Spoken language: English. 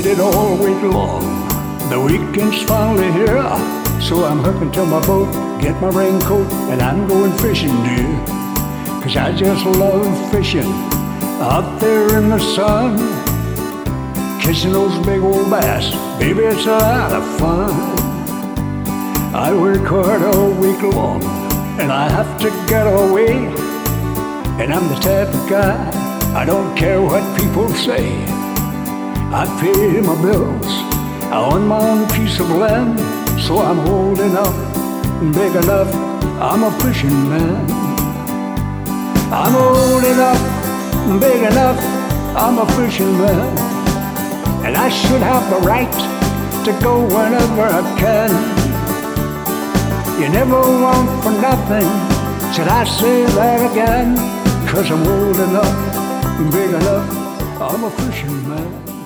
waited all week long. The weekend's finally here, so I'm hooking to my boat, get my raincoat, and I'm going fishing, dear. 'Cause I just love fishing out there in the sun, catching those big old bass. Baby, it's a lot of fun. I work hard all week long, and I have to get away. And I'm the type of guy, I don't care what people say. I pay my bills, I own my own piece of land, so I'm old enough, big enough, I'm a fishing man. I'm old enough, big enough, I'm a fishing man. And I should have the right to go whenever I can. You never want for nothing, should I say that again? 'Cause I'm old enough, big enough, I'm a fishing man.